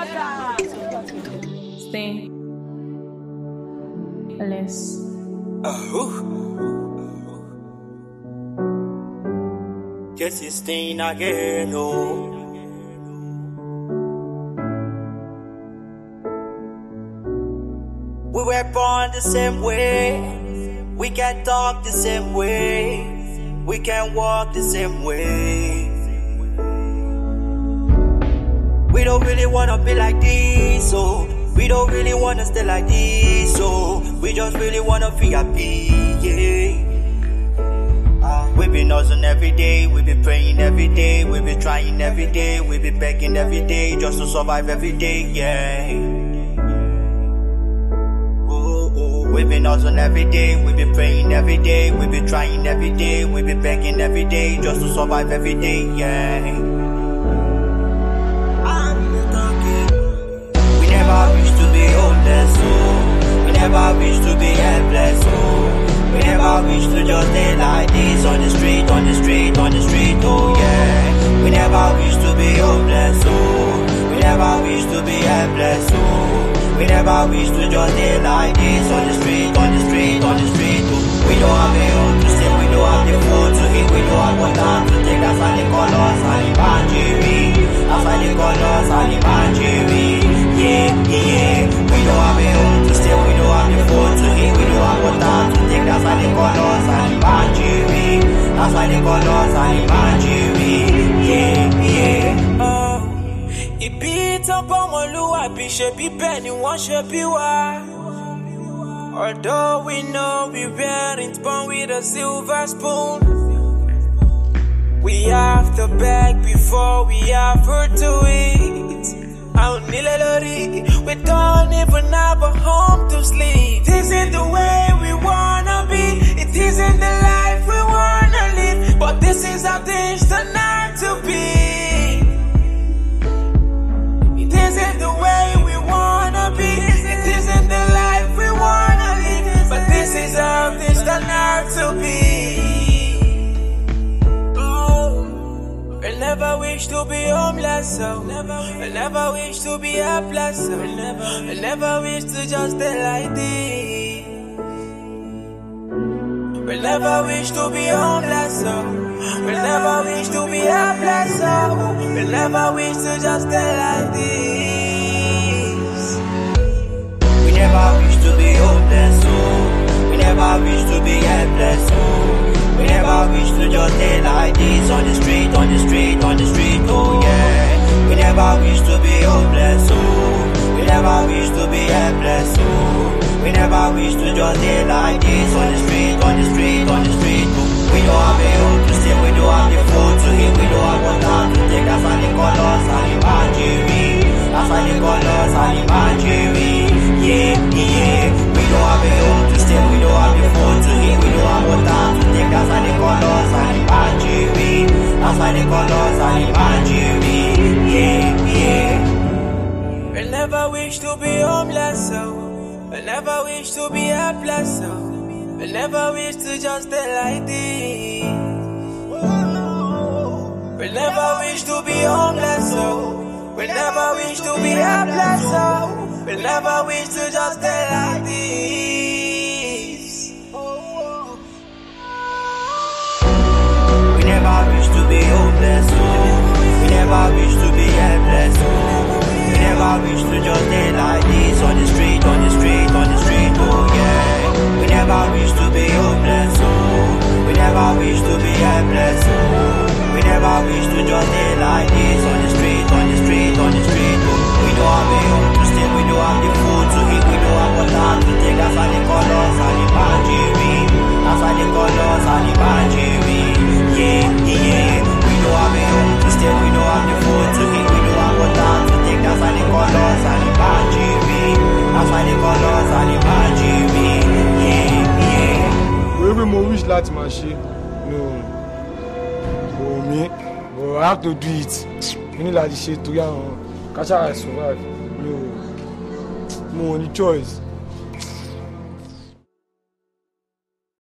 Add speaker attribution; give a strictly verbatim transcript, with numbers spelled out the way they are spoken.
Speaker 1: Stay. Less.
Speaker 2: Just you staying again, oh. We were born the same way. We can talk the same way. We can walk the same way. We don't really wanna be like this, so we don't really wanna stay like this, so we just really wanna feel happy, yeah. Uh, we been hustling every day, we be praying every day, we be trying every day, we be begging every day just to survive every day, yeah. Oh, oh, we been hustling every day, we be praying every day, we be trying every day, we be begging every day just to survive every day, yeah. We never wish to be hopeless, oh. We never wish to be helpless, oh. We never wish to just stay like this on the street, on the street, on the street, oh yeah. We never wish to be hopeless, oh. We never wish to be helpless, oh. We never wish to just stay like this on the street, on the street, on the street, oh. We don't have a home to stay, we don't have the food to eat, we don't have water to take. That's why they call us Alimanjiri. That's why they call us Alimanjiri. Yeah, yeah. We don't have a home to stay, we don't have the food to eat, we don't have water to take. That's why they call us Alimanjiri. That's why they call us Alimanjiri. Yeah, yeah. Oh, ibi tan bomoluwabi ṣe bí bẹ́ẹ̀ ni wọ́n ṣe bí wa. Although we know we weren't born with a silver spoon, we have to beg before we ever do it. We don't even have a home to sleep. This isn't the way we wanna be. It isn't the life we wanna live. But this is how things turn out to be. It isn't the way we wanna be. It isn't the life we wanna live. But this is how things turn out to be. I never wish to be homeless, so I never wish to be helpless, so I never wish to just stay like this. I never wish to be homeless, so I never wish to be helpless, so I never wish to just stay like this. We never wish to be homeless, so we never wish to be helpless, so we never wish to just stay like this on the street, on the street, on the street, oh yeah. We never wish to be hopeless, oh. We never wish to be helpless, oh. We never wish to just stay like this on the street, on the street, on the street, oh. We don't have a home to stay, we don't have the food to eat, we don't have water to take. That's why they call us Alimanjiri. That's why they call us Alimanjiri. Yeah, yeah. We don't have a home to stay, we don't have the food to eat, we don't have water to take. That's why they call us Alimanjiri. That's why they call us Alimanjiri. Yeah, yeah. I never wish to be homeless, so I never wish to be helpless, so I never wish to just stay like this. I never wish to be homeless, so I never wish to be helpless, so I never wish to just stay like this. We never wish to be hopeless, oh. We never wish to be helpless, oh. We never wish to just stay like this on the street, on the street, on the street, oh yeah. We never wish to be hopeless, oh. We never wish to be helpless, oh. We never wish to just stay like this on the street, on the street, on the street, oh. We don't have a home to stay, we don't have the food to eat, we don't have water to take. That's why they call us Alimanjiri. That's why they call us Alimanjiri. Yeah, yeah. We don't have a home to stay, we don't have the food to eat, we don't have water to take. That's why they call us Alimanjiri. That's why they call us Alimanjiri. Yeah, yeah.
Speaker 3: Wherever mo wish láti máa ṣe, no, for me, but I have to do it. You need láti ṣe torí àwọn káṣá survive. No, mo ní choice.